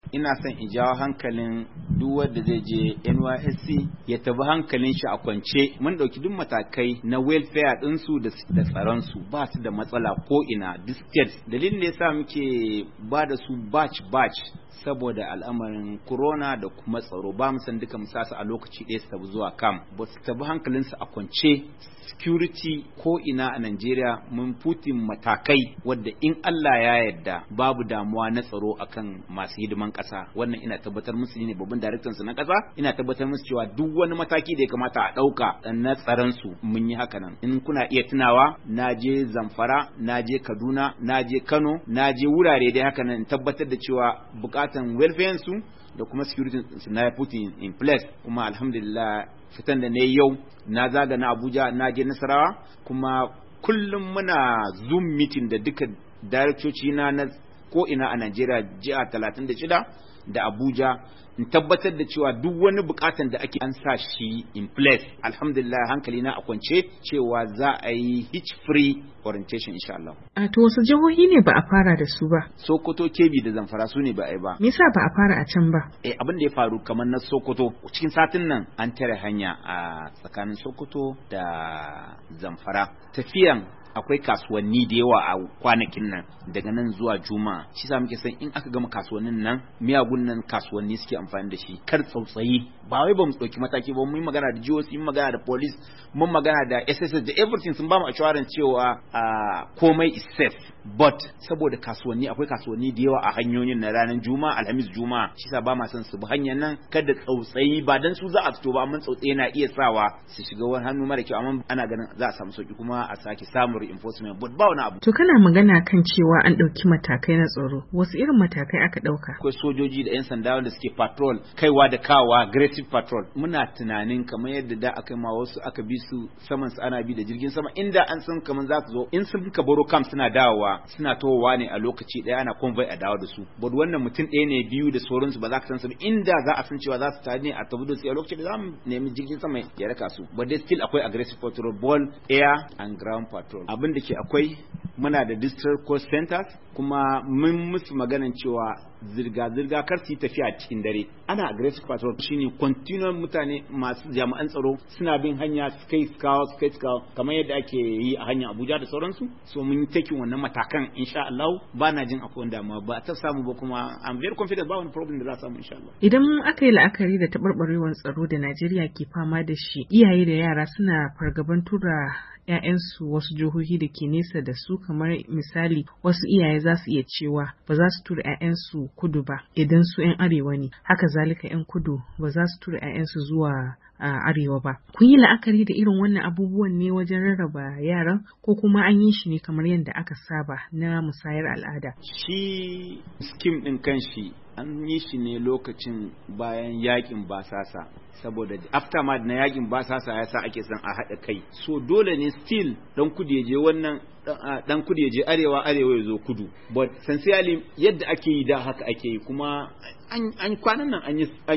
ina son in jawo hankalin duk wanda zai je NYSC ya tabi hankalin shi a kwance. Mun ɗauki duk matakai na welfare ɗinsu da tsaron su, ba su da matsala ko ina duk states. Dalilin da yasa muke ba da su batch saboda al'amarin corona da kuma tsaro, ba mu san duka mu sa su a lokaci ɗaya su tabi zuwa kam, ba su tabi hankalinsu a kwance. Security ko ina a Najeriya mun putin matakai wadda in Allah ya yarda babu damuwa na tsaro akan masu hidiman ƙasa. Wannan ina tabbatar musu ne babban daraktan su na ƙasa, ina tabbatar musu cewa duk wani mataki da ya kamata a ɗauka na tsaron su mun yi haka nan. In kuna iya tunawa, na je Zamfara, na je Kaduna, na je Kano, na je wurare dai haka nan, tabbatar da cewa bukatan welfare su da kuma security su na put in place. Kuma alhamdulillah fitan da ne yau na zaga na Abuja, na je Nasarawa, kuma kullum muna Zoom meeting da duka daraktoci na ko ina a Najeriya, jiha 36 da Abuja, in tabbatar da cewa duk wani bukatan da ake an sa shi in place. Alhamdulillah hankali na a kwance cewa za a yi hitch free orientation insha Allah. A to wasu jihohi ne ba a fara da su ba? Sokoto, Kebbi da Zamfara su ne ba a yi ba. Me yasa ba a fara a can ba? Abin da ya faru kamar na Sokoto, cikin satin nan an tare hanya a tsakanin Sokoto da Zamfara. Tafiyan akwai kasuwanni da yawa a kwanakin nan daga nan zuwa Juma'a. Shi sa muke san in aka gama kasuwannin nan, miyagun nan kasuwanni suke amfani da shi, kar tsautsayi. Ba wai ba mu ɗauki mataki ba, mun yi magana da GOC, mun magana da police, mun magana da SSS da everything, sun ba mu assurance cewa komai is safe. But saboda kasuwanni, akwai kasuwanni da yawa a hanyoyin na ranar Juma'a, Alhamis, Juma'a, shi sa ba ma son su bi hanyar nan, kada tsautsayi, ba dan su za a fito ba, amma tsautsayi na iya sawa su shiga wani hannu mara kyau, amma ana ganin za a samu sauki kuma a sake samun reinforcement, but ba wani abu. To kana magana kan cewa an ɗauki matakai na tsaro, wasu irin matakai aka ɗauka? Akwai sojoji da 'yan sanda wanda suke patrol, kaiwa da kawa, aggressive patrol. Muna tunanin kamar yadda da aka yi ma wasu aka bi su saman su, ana bi da jirgin sama, inda an san kamar za su zo, in sun ka baro kam suna dawowa, suna towowa ne a lokaci ɗaya, ana convoy a dawo da su. But wannan mutum ɗaya ne, biyu da sauransu, ba za ka san su ba, inda za a san cewa za su tare ne a tabi da su a lokaci da za mu nemi jirgin sama ya raka su. But dai still akwai aggressive patrol, both air and ground patrol. Abin da ke akwai, muna da district court centers, kuma mun musu maganan cewa zirga-zirga kar su yi tafiya cikin dare. Ana aggressive patrol shine continuous mutane masu jami'an tsaro suna bin hanya kai kawo kamar yadda ake yi a hanyar Abuja da sauransu. So mun yi taking wannan matakan insha Allah, ba na jin akwai damuwa ba ta samu ba, kuma I'm very confident ba wani problem da za a samu insha Allah. Idan aka yi la'akari da taɓarɓarewar tsaro da Najeriya ke fama da shi, iyaye da yara suna fargaban tura 'ya'yansu wasu jihohi da ke nesa da su, kamar misali wasu iyaye za su iya cewa ba za su tura 'ya'yansu kudu ba idan su 'yan arewa ne, haka zalika 'yan kudu ba za su tura 'ya'yansu zuwa arewa ba. Kun yi la'akari da irin wannan abubuwan ne wajen rarraba yaran, ko kuma an yi shi ne kamar yadda aka saba na musayar al'ada? Shi skim ɗin kanshi an yi shi ne lokacin bayan yakin basasa, saboda aftermath na yakin basasa ya sa ake son a haɗa kai. So dole ne still dan kudu ya je wannan, dan kudu ya je arewa, arewa ya zo kudu. But sincerely yadda ake yi da haka ake yi, kuma an kwanan nan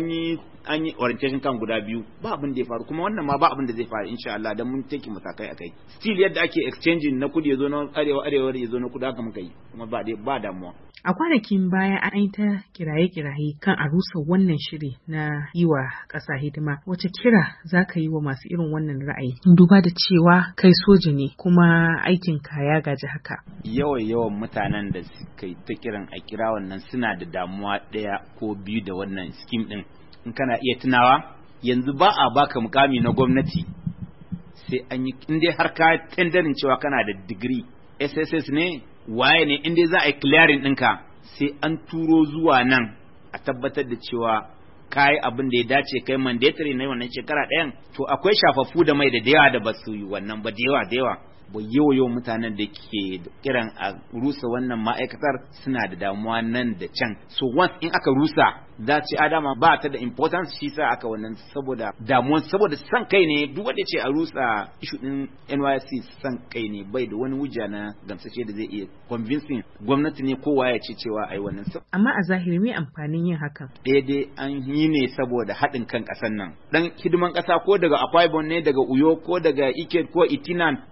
an yi orientation kan guda biyu, ba abin da ya faru, kuma wannan ma ba abin da zai faru insha Allah, dan mun take matakai akai. Still yadda ake exchanging na kudu ya zo na arewa, arewa ya zo na kudu, haka muka yi, kuma ba damuwa. A kwanakin baya an yi ta kiraye-kiraye kan a rusa wannan shiri na yi wa ƙasa hidima. Wace kira za ka yi wa masu irin wannan ra'ayi, duba da cewa kai soja ne kuma aikin ka ya gaji haka? Yawan mutanen da suka yi ta kiran a kira wannan suna da damuwa ɗaya ko biyu da wannan scheme ɗin. In kana iya tunawa, yanzu ba a baka mukami na gwamnati sai an yi, in dai har ka tendarin cewa kana da digiri, SSS ne, waye ne, in dai za a yi clearing ɗinka sai an turo zuwa nan a tabbatar da cewa kai abin da ya dace, kai mandatory na wannan shekara ɗayan. To akwai shafafu da mai da yawa da ba su yi wannan ba, da yawa ba yawan mutanen da ke kiran a rusa wannan ma'aikatar suna da damuwa nan da can. So once in aka rusa, za ce adama ba ta da importance, shi sa aka wannan saboda damuwa, saboda san kai ne. Duk wanda ce a rusa issue din NYSC san kai ne, bai da wani hujja na gamsashe da zai iya convincing gwamnati ne kowa ya ce cewa ai wannan. Amma a zahiri me amfanin yin hakan? Dai an yi ne saboda haɗin kan ƙasar nan. Dan hidiman ƙasa ko daga Akwa Ibom ne, daga Uyo ko daga Ike ko Itinan ko kuma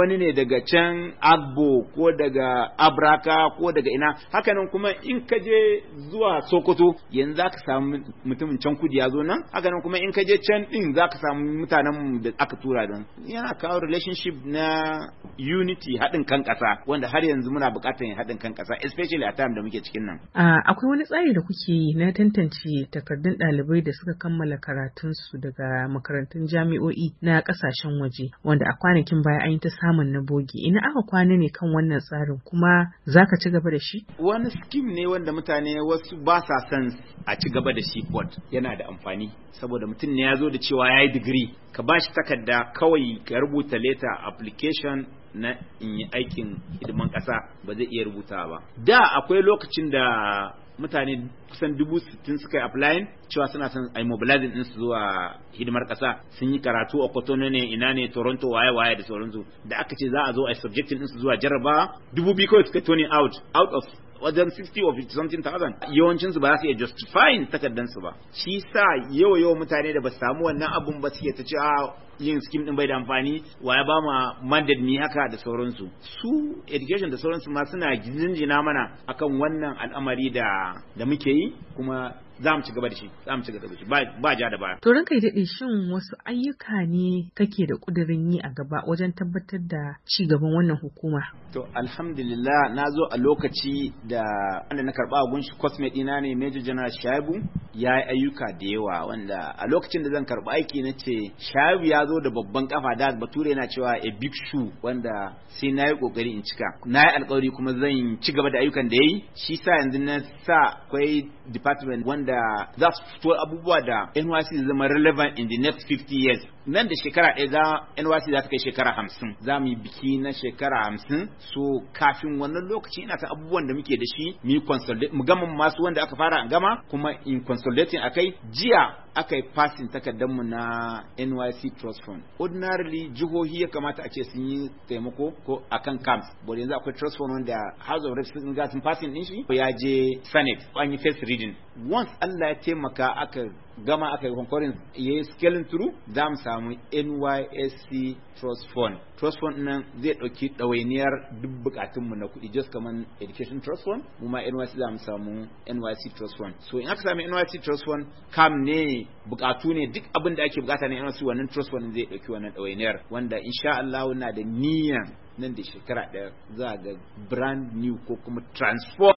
wani ne daga can Agbo ko daga Abraka ko daga ina. Hakanan kuma in ka je zuwa Sokoto yanzu za ka samu mutumin can Kudi ya zo nan. Hakanan kuma in ka je can din za ka samu mutanen da aka tura don. Yana kawo relationship na unity, haɗin kan ƙasa, wanda har yanzu muna buƙatar haɗin kan ƙasa, especially a time da muke cikin nan. Akwai wani tsari da kuke yi na tantance takardun ɗalibai da suka kammala karatunsu daga makarantun jami'o'i na ƙasashen waje, wanda a kwanakin baya an yi ta samun na bogi. Ina aka kwana ne kan wannan tsarin, kuma za ka ci gaba da shi? Wani scheme ne wanda mutane wasu ba sa son a ci gaba da shi, but yana da amfani saboda mutum ne ya zo da cewa ya yi digiri, ka ba shi takarda kawai ka rubuta letter application na in yi aikin hidiman ƙasa, ba zai iya rubuta ba. Da akwai lokacin da mutane kusan 60,000 suka yi applying cewa suna son a mobilizing din su zuwa hidimar ƙasa, sun yi karatu a Cotonou ne, ina ne, Toronto, waye da sauransu. Da aka ce za a zo a subjecting din su zuwa jarraba, 2,000 kawai suka tone out of wajen 60 or 50 something thousand. Yawancin su ba za su iya justifying takardan su ba. Shi sa yawa mutane da ba su samu wannan abun ba suke ta ce yin scheme din bai da amfani, waya ba ma mandate mi haka da sauransu. Su education da sauransu ma suna jinjina mana akan wannan al'amari da muke yi, kuma za mu ci gaba da shi, ba ja da baya. To ranka yi daɗe, shin wasu ayyuka ne kake da ƙudurin yi a gaba wajen tabbatar da ci gaban wannan hukuma? To alhamdulillah, na zo a lokaci da wanda na karɓa a gunshi cosmate ɗina ne Major General Shaibu, ya yi ayyuka da yawa, wanda a lokacin da zan karɓi aiki na ce Shaibu ya zo da babban kafa, da bature yana cewa a big shoe, wanda sai na yi ƙoƙari in cika. Na yi alƙawari kuma zan ci gaba da ayyukan da ya yi. Shi sa yanzu na sa akwai department wanda za su fito abubuwa da NYSC zama relevant in the next 50 years. Nan da shekara ɗaya NYSC za ta kai shekara 50. Za mu yi biki na shekara 50. So kafin wannan lokaci ina ta abubuwan da muke da shi mu gama masu wanda aka fara gama, kuma in consolidating akai. Jiya aka yi passing takardarmu na NYSC Trust Fund. Ordinarily jihohi ya kamata a ce sun yi taimako ko akan camps, but yanzu akwai Trust Fund wanda House of Reps sun ga sun passing din shi, ya je Senate an yi first reading. Once Allah ya taimaka aka gama aka yi concurrence ya yi scaling through, za mu samu NYSC Trust Fund. Trust Fund nan zai ɗauki ɗawainiyar duk bukatunmu na kuɗi, just kaman Education Trust Fund, mu ma NYSC za mu samu NYSC Trust Fund. So in aka sami NYSC Trust Fund, kam ne bukatu ne, duk abin da ake bukata na NYSC, wannan Trust Fund zai ɗauki wannan ɗawainiyar, wanda insha Allah na da niyyar nan da shekara ɗaya za ga brand new ko kuma transform